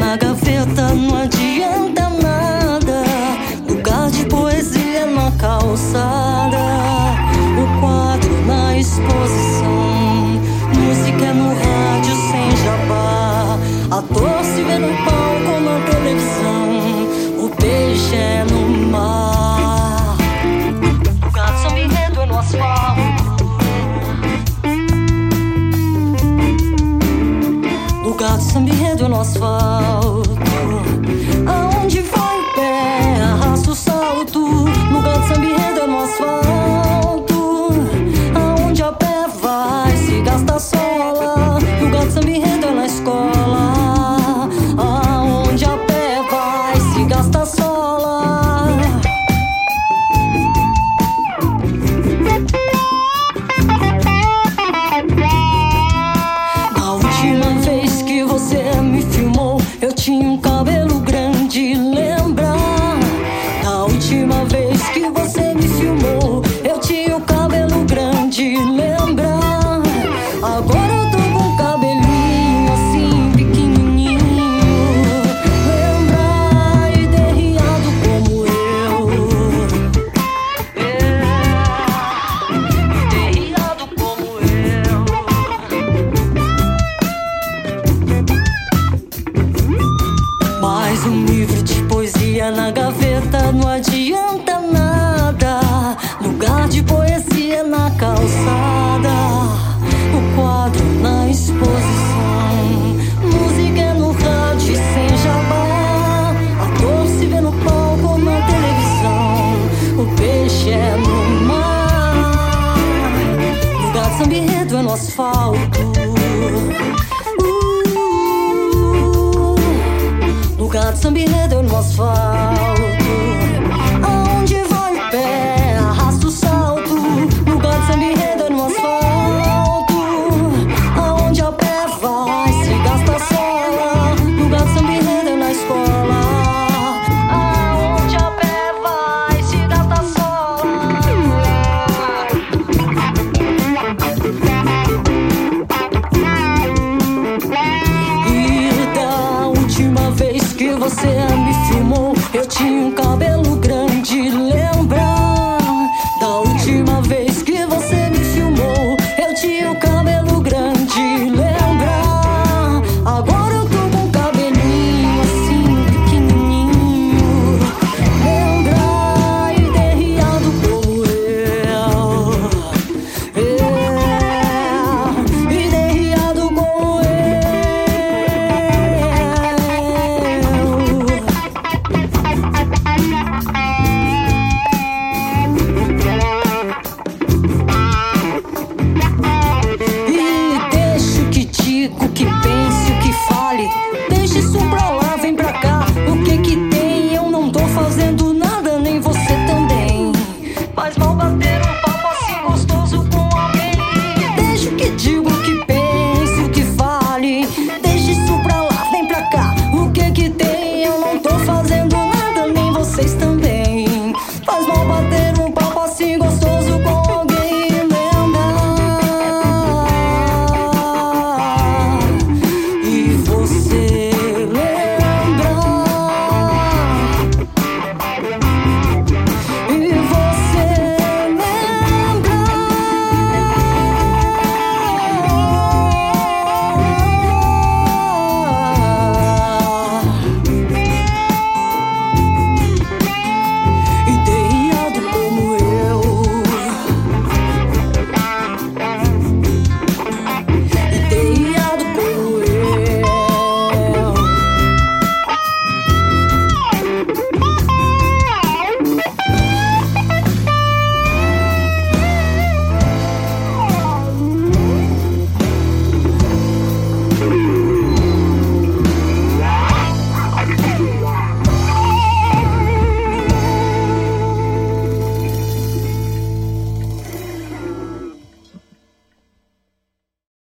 na gaveta, não adianta nada. Lugar de poesia na calçada, o quadro na exposição. Música é no rádio sem jabá. Ator se vê no palco ou na televisão. O peixe é no mar. Lugar de samba enredo é no asfalto. Lugar de samba enredo é no asfalto. Aonde vai o pé, arrasta o salto. Lugar de samba enredo é no asfalto. Aonde a pé vai, se gasta a sola. Lugar de samba enredo é na escola. Aonde a pé vai, se gasta a sola. A última vez que você me filmou, eu tinha um cabelo grande, lembra? Da última vez que você me filmou, eu tinha um cabelo grande, lembra? Agora eu tô com um cabelinho assim pequenininho, lembra? E derriado como eu, e derriado como eu. Mais um livro de poesia na gaveta, não adianta nada. Lugar de poesia na calçada, o quadro na exposição. Música é no rádio e sem jabá. Ator se vê no palco ou na televisão. O peixe é no mar. Lugar de samba enredo é no asfalto. Lugar de samba enredo é no asfalto. Aonde vai o pé, arrasta o salto. Lugar de samba enredo é no asfalto. Aonde a pé vai, se gasta a sola. Lugar de samba enredo é na escola. Aonde a pé vai, se gasta a sola. E da última vez que você me filmou, eu tinha um cabelo grande, lembra? Da última vez que você me filmou, eu tinha um cabelo grande, lembra? Agora eu tô com um cabelinho assim pequenininho, lembra? E derriado como eu, e derriado como eu. E deixa o que digo, o que pense, o que fale. Deixa isso pra lá.